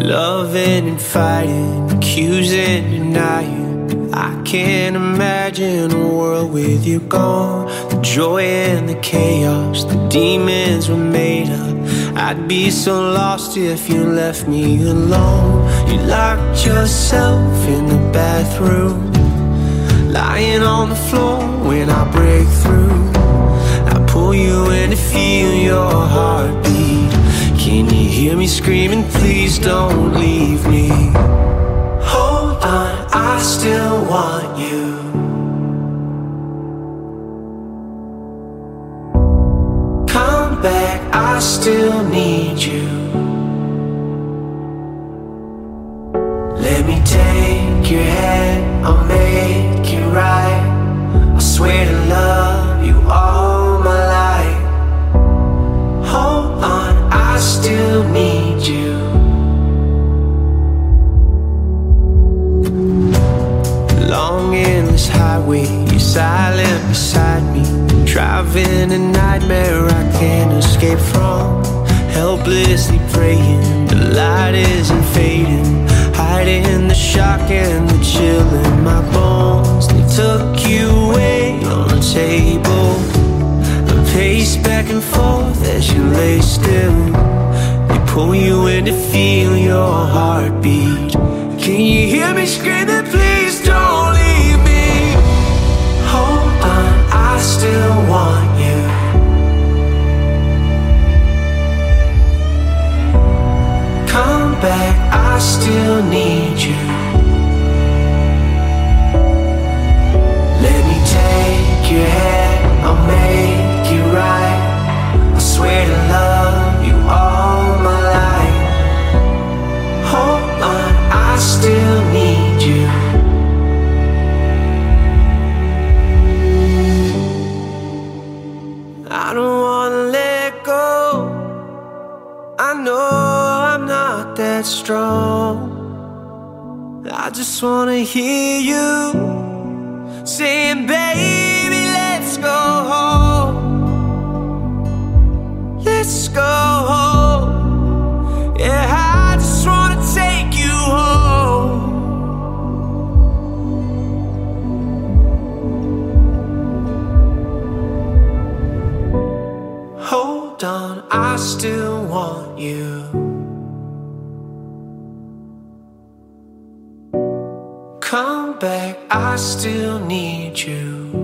Loving and fighting, accusing, denying. I can't imagine a world with you gone. The joy and the chaos, the demons were made up. I'd be so lost if you left me alone. You locked yourself in the bathroom, lying on the floor when I break through. I pull you in to feel your heartbeat. Can you hear me screaming, please don't leave me? Hold on, I still want you. Come back, I still need you. Let me take your hand, I'll make it right. I swear to love you all my life. Hold on, I still need you. Long endless highway, you're silent beside me. Driving a nightmare I can't escape from. Helplessly praying, the light isn't fading. Hiding the shock and the chill in my bones. They took you away on the table. I pace back and forth as you lay still. They pull you in to feel your heartbeat. Can you hear me screaming, please don't leave me? Hold on, I still want you. Come back, I still need you. Let me take your hand, I'll make it right. I swear to love you all my life. Hold on, I still need you. I don't wanna let go. I know I'm not that strong. I just wanna hear you saying, baby, let's go home. Let's go home. Yeah, I just wanna take you home. Hold on, I still want you. Come back, I still need you.